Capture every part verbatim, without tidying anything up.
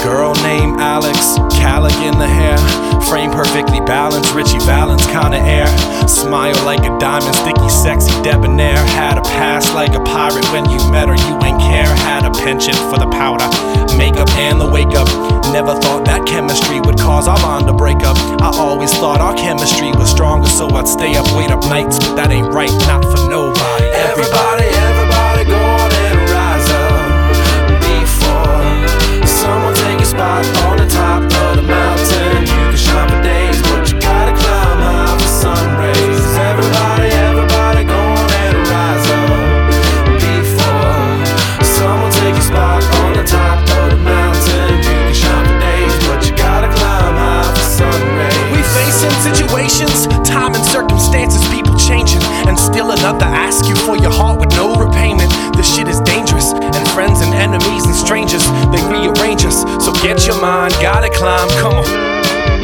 Girl named Alex, Callaghan the hair, frame perfectly balanced, Richie Valens kinda air. Smile like a diamond, sticky, sexy, debonair. Had a past like a pirate, when you met her you ain't care. Had a penchant for the powder, makeup and the wake up. Never thought that chemistry would cause our bond to break up. I always thought our chemistry was stronger, so I'd stay up, wait up nights, but that ain't right, not for nobody. Everybody, everybody go on and rise up before someone take a spot on the top of the mountain. You can shine for days, but you gotta climb high for sun rays. Everybody, everybody go on and rise up before someone take a spot on the top of the mountain. You can shine for days, but you gotta climb high for sun rays. We facing situations, time and circumstances, people changing, and still another ask you for your heart with no repayment. This shit is dangerous, and friends and enemies and strangers, they rearrange us. So get your mind, gotta climb, come on.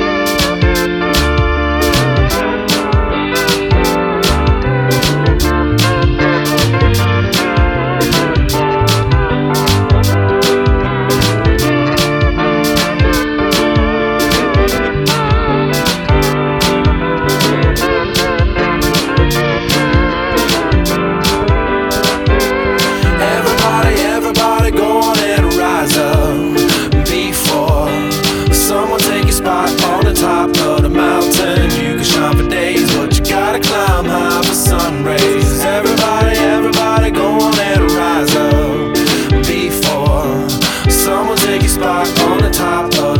Everybody, everybody go on and rise up before someone take your spot on the top of